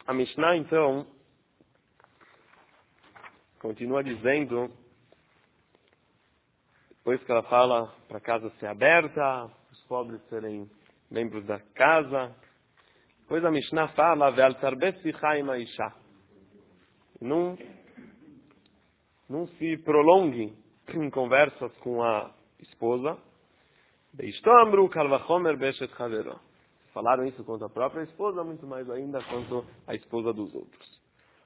A Mishnah, então, continua dizendo, depois que ela fala para a casa ser aberta, os pobres serem membros da casa, depois a Mishnah fala, não se prolongue em conversas com a esposa. Falaram isso contra a própria esposa, muito mais ainda quanto a esposa dos outros.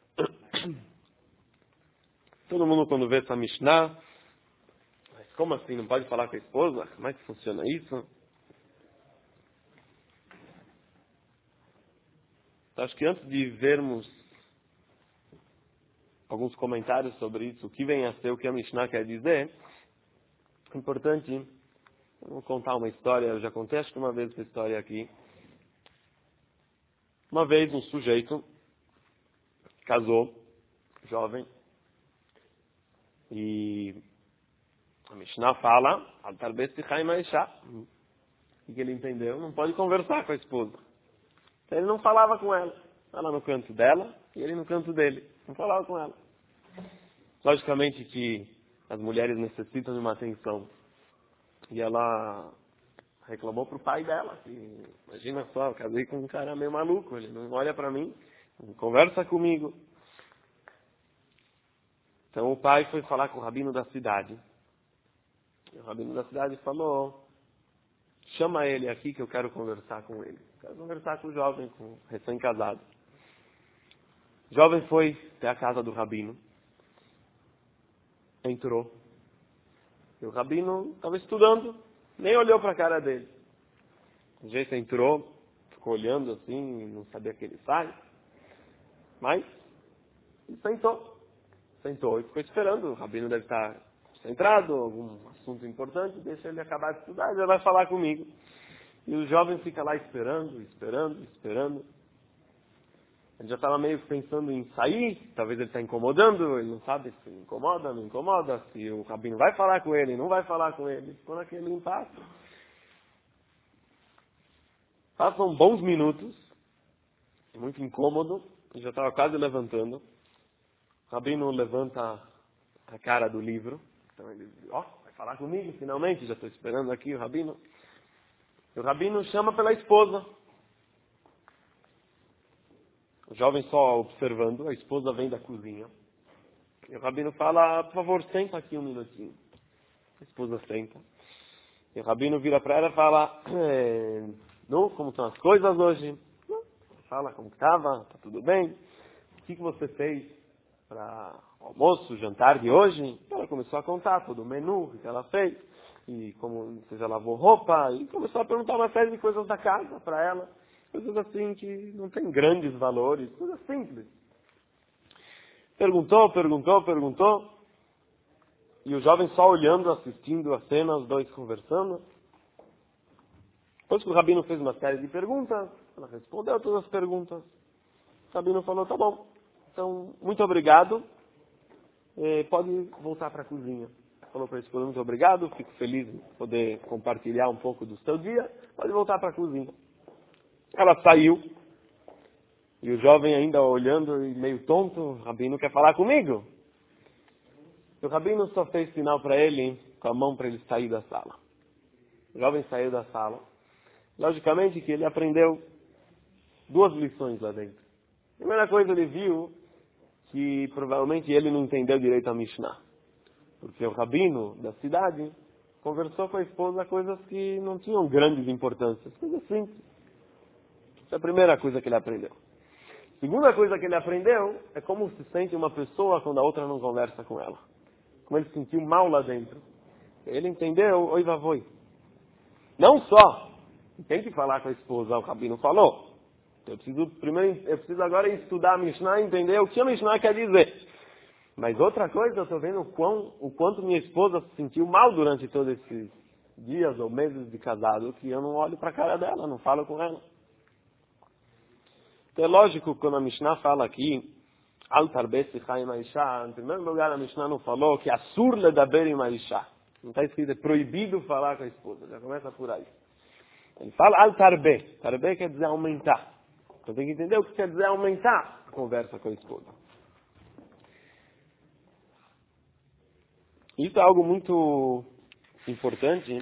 Todo mundo quando vê essa Mishnah, mas como assim, não pode falar com a esposa? Como é que funciona isso? Então, acho que antes de vermos alguns comentários sobre isso, o que vem a ser, o que a Mishnah quer dizer, é importante, vou contar uma história, eu já contei acho que uma vez essa história aqui. Uma vez um sujeito casou, jovem, e a Mishnah fala, o que ele entendeu? Não pode conversar com a esposa. Então ele não falava com ela. Ela no canto dela e ele no canto dele. Não falava com ela. Logicamente que as mulheres necessitam de uma atenção. E ela reclamou pro pai dela. Que, imagina só, eu casei com um cara meio maluco. Ele não olha pra mim, não conversa comigo. Então o pai foi falar com o rabino da cidade. E o rabino da cidade falou, chama ele aqui que eu quero conversar com ele. Quero conversar com o jovem, com o recém-casado. O jovem foi até a casa do rabino. Entrou. E o rabino estava estudando, nem olhou para a cara dele. O jeito entrou, ficou olhando assim, não sabia o que ele faz. Mas ele sentou e ficou esperando. O rabino deve estar concentrado, algum assunto importante, deixa ele acabar de estudar, ele vai falar comigo. E o jovem fica lá esperando. Ele já estava meio pensando em sair, talvez ele está incomodando, ele não sabe se incomoda, não incomoda, se o rabino vai falar com ele, não vai falar com ele. Ficou naquele impasse. Passam bons minutos, muito incômodo, ele já estava quase levantando. O rabino levanta a cara do livro. Então ele diz, vai falar comigo finalmente, já estou esperando aqui o rabino. E o rabino chama pela esposa. O jovem só observando, a esposa vem da cozinha. E o rabino fala, por favor, senta aqui um minutinho. A esposa senta. E o rabino vira para ela e fala, como estão as coisas hoje? Fala como estava, está tudo bem? O que você fez para almoço, jantar de hoje? Ela começou a contar todo o menu que ela fez. E como você já lavou roupa. E começou a perguntar uma série de coisas da casa para ela. Coisas assim que não tem grandes valores, coisas simples. Perguntou. E o jovem só olhando, assistindo a cena, os dois conversando. Depois que o rabino fez uma série de perguntas, ela respondeu todas as perguntas. O rabino falou, tá bom. Então, muito obrigado. Pode voltar para a cozinha. Falou para a esposa, muito obrigado. Fico feliz de poder compartilhar um pouco do seu dia. Pode voltar para a cozinha. Ela saiu, e o jovem ainda olhando e meio tonto, o rabino quer falar comigo. E o rabino só fez sinal para ele, com a mão para ele sair da sala. O jovem saiu da sala. Logicamente que ele aprendeu 2 lições lá dentro. A primeira coisa, ele viu que provavelmente ele não entendeu direito a Mishnah. Porque o rabino da cidade conversou com a esposa coisas que não tinham grandes importâncias, coisas simples. Essa é a primeira coisa que ele aprendeu. A segunda coisa que ele aprendeu é como se sente uma pessoa quando a outra não conversa com ela. Como ele se sentiu mal lá dentro. Ele entendeu, oi vavoi. Não só, tem que falar com a esposa, o rabino falou. Eu preciso agora estudar a Mishnah e entender o que a Mishnah quer dizer. Mas outra coisa, eu estou vendo o quanto minha esposa se sentiu mal durante todos esses dias ou meses de casado, que eu não olho para a cara dela, não falo com ela. É lógico, quando a Mishnah fala aqui, em primeiro lugar, a Mishnah não falou que assur ledaber im haisha. Não está escrito, é proibido falar com a esposa. Já começa por aí. Ele fala al-tarbe. Tarbe quer dizer aumentar. Então tem que entender o que quer dizer aumentar a conversa com a esposa. Isso é algo muito importante.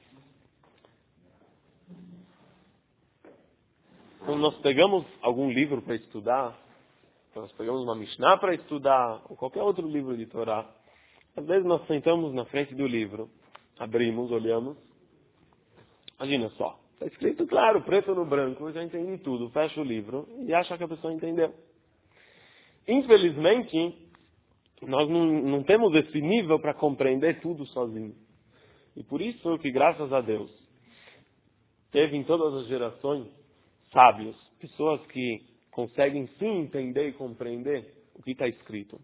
Quando nós pegamos algum livro para estudar, nós pegamos uma Mishnah para estudar, ou qualquer outro livro de Torá, às vezes nós sentamos na frente do livro, abrimos, olhamos, imagina só, está escrito claro, preto no branco, eu já entendi tudo, fecha o livro e acha que a pessoa entendeu. Infelizmente, nós não temos esse nível para compreender tudo sozinho. E por isso que, graças a Deus, teve em todas as gerações sábios, pessoas que conseguem sim entender e compreender o que está escrito.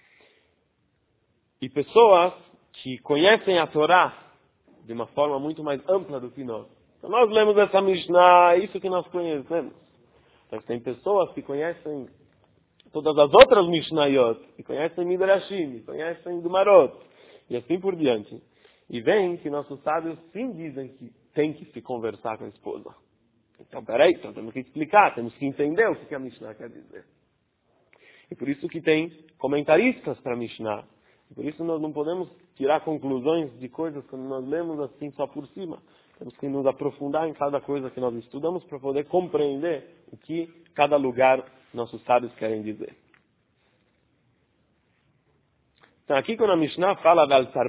E pessoas que conhecem a Torá de uma forma muito mais ampla do que nós. Então nós lemos essa Mishnah, é isso que nós conhecemos. Mas tem pessoas que conhecem todas as outras Mishnayot, que conhecem Midrashim, conhecem Gemarot, e assim por diante. E vem que nossos sábios sim dizem que tem que se conversar com a esposa. Então, peraí, então temos que explicar, temos que entender o que a Mishnah quer dizer. E por isso que tem comentaristas para a Mishnah. E por isso nós não podemos tirar conclusões de coisas quando nós lemos assim só por cima. Temos que nos aprofundar em cada coisa que nós estudamos para poder compreender o que cada lugar nossos sábios querem dizer. Então aqui quando a Mishnah fala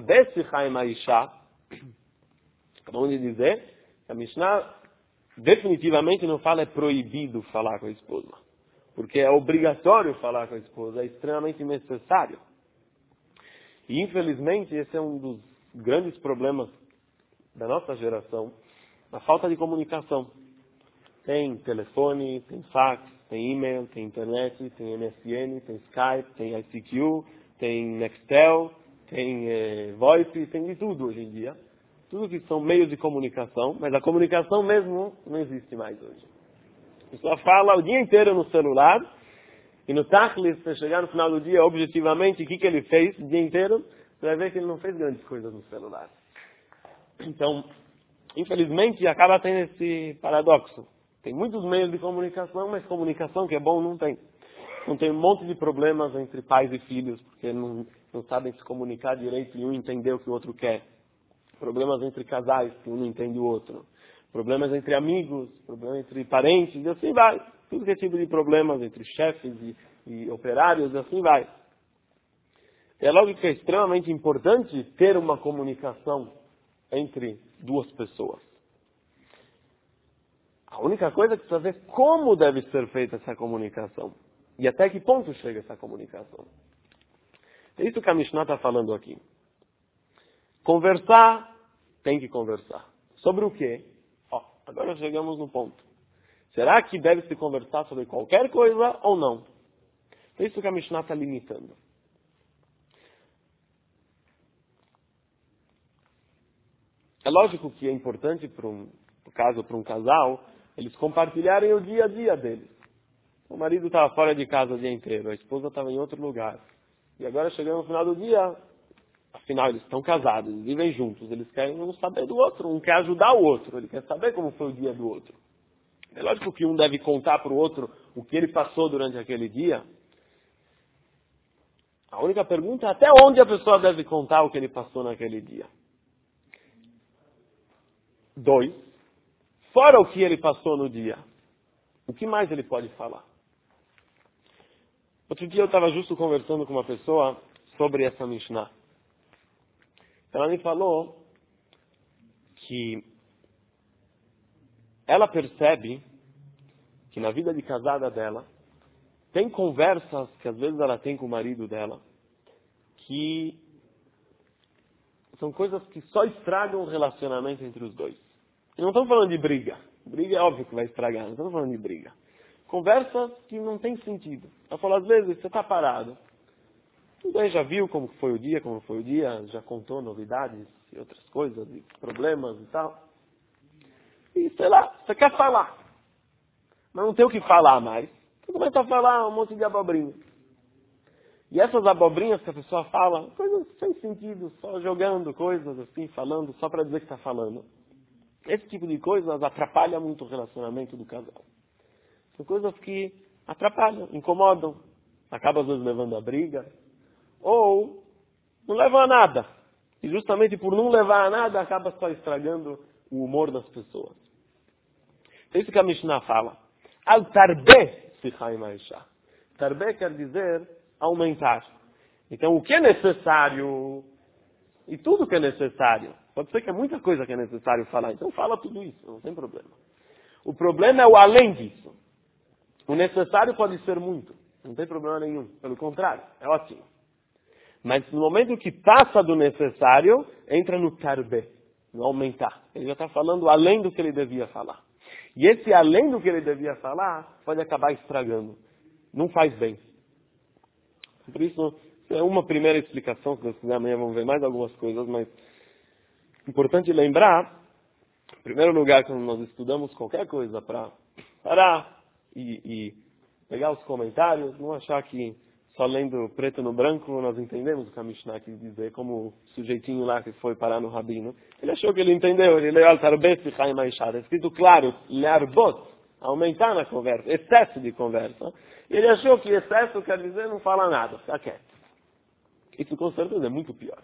acabamos de dizer que a Mishnah definitivamente não fala é proibido falar com a esposa. Porque é obrigatório falar com a esposa, é extremamente necessário. E infelizmente esse é um dos grandes problemas da nossa geração, a falta de comunicação. Tem telefone, tem fax, tem e-mail, tem internet, tem MSN, tem Skype, tem ICQ, tem Nextel, tem Voice, tem de tudo hoje em dia. Tudo que são meios de comunicação, mas a comunicação mesmo não existe mais hoje. A pessoa fala o dia inteiro no celular, e no Tachlis, se chegar no final do dia, objetivamente, o que ele fez o dia inteiro, você vai ver que ele não fez grandes coisas no celular. Então, infelizmente, acaba tendo esse paradoxo. Tem muitos meios de comunicação, mas comunicação que é bom não tem. Então tem um monte de problemas entre pais e filhos, porque não sabem se comunicar direito e um entender o que o outro quer. Problemas entre casais, que um não entende o outro. Problemas entre amigos, problemas entre parentes, e assim vai. Tudo que é tipo de problemas entre chefes e operários, e assim vai. É lógico que é extremamente importante ter uma comunicação entre duas pessoas. A única coisa que precisa ver como deve ser feita essa comunicação. E até que ponto chega essa comunicação. É isso que a Mishnah está falando aqui. Conversar, tem que conversar. Sobre o quê? Agora chegamos no ponto. Será que deve se conversar sobre qualquer coisa ou não? É isso que a Mishnah está limitando. É lógico que é importante para um casal, eles compartilharem o dia a dia deles. O marido estava fora de casa o dia inteiro, a esposa estava em outro lugar. E agora chegando no final do dia, afinal eles estão casados, eles vivem juntos, eles querem um saber do outro, um quer ajudar o outro, ele quer saber como foi o dia do outro. É lógico que um deve contar para o outro o que ele passou durante aquele dia. A única pergunta é até onde a pessoa deve contar o que ele passou naquele dia. 2, fora o que ele passou no dia, o que mais ele pode falar? Outro dia eu estava justo conversando com uma pessoa sobre essa Mishnah. Ela me falou que ela percebe que na vida de casada dela, tem conversas que às vezes ela tem com o marido dela, que são coisas que só estragam o relacionamento entre os dois. E não estamos falando de briga. Briga é óbvio que vai estragar, não estamos falando de briga. Conversas que não tem sentido. Ela falou, às vezes, você está parado. Tudo aí já viu como foi o dia, já contou novidades e outras coisas, e problemas e tal. E, sei lá, você quer falar. Mas não tem o que falar mais. Você começa a falar um monte de abobrinha. E essas abobrinhas que a pessoa fala, coisas sem sentido, só jogando coisas assim, falando, só para dizer que está falando. Esse tipo de coisas atrapalha muito o relacionamento do casal. São coisas que atrapalham, incomodam. Acaba às vezes levando a briga. Ou não leva a nada. E justamente por não levar a nada, acaba só estragando o humor das pessoas. É isso que a Mishnah fala. Al-tarbe sichai ma'isha. Tarbe quer dizer aumentar. Então, o que é necessário, e tudo que é necessário, pode ser que é muita coisa que é necessário falar, então fala tudo isso, não tem problema. O problema é o além disso. O necessário pode ser muito, não tem problema nenhum. Pelo contrário, é ótimo. Mas no momento que passa do necessário, entra no tarbe, no aumentar. Ele já está falando além do que ele devia falar. E esse além do que ele devia falar, pode acabar estragando. Não faz bem. Por isso, é uma primeira explicação, se Deus quiser, amanhã vamos ver mais algumas coisas, mas importante lembrar, em primeiro lugar, quando nós estudamos qualquer coisa para parar e pegar os comentários, não achar que só lendo preto no branco nós entendemos o que a Mishnah quis dizer, como o sujeitinho lá que foi parar no rabino. Ele achou que ele entendeu, ele leu al-tarbet e chaim ma'ishah, é escrito claro, le'arbot, aumentar na conversa, excesso de conversa. Ele achou que excesso quer dizer não fala nada, fica quieto. Isso com certeza é muito pior.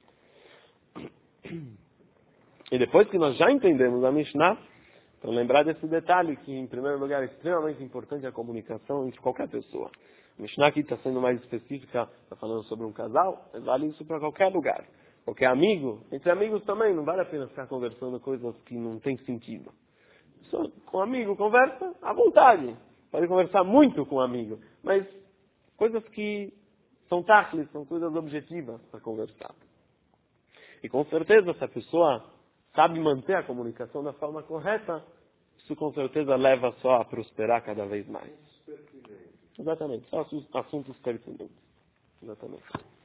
E depois que nós já entendemos a Mishnah, então lembrar desse detalhe que, em primeiro lugar, é extremamente importante a comunicação entre qualquer pessoa. A Mishnah aqui está sendo mais específica, está falando sobre um casal, mas vale isso para qualquer lugar. Qualquer amigo, entre amigos também, não vale a pena ficar conversando coisas que não têm sentido. Só com um amigo, conversa à vontade. Pode conversar muito com um amigo, mas coisas que são tachlis, são coisas objetivas para conversar. E com certeza, se a pessoa sabe manter a comunicação da forma correta, isso com certeza leva só a prosperar cada vez mais. Exatamente, só assuntos pertinentes. Exatamente.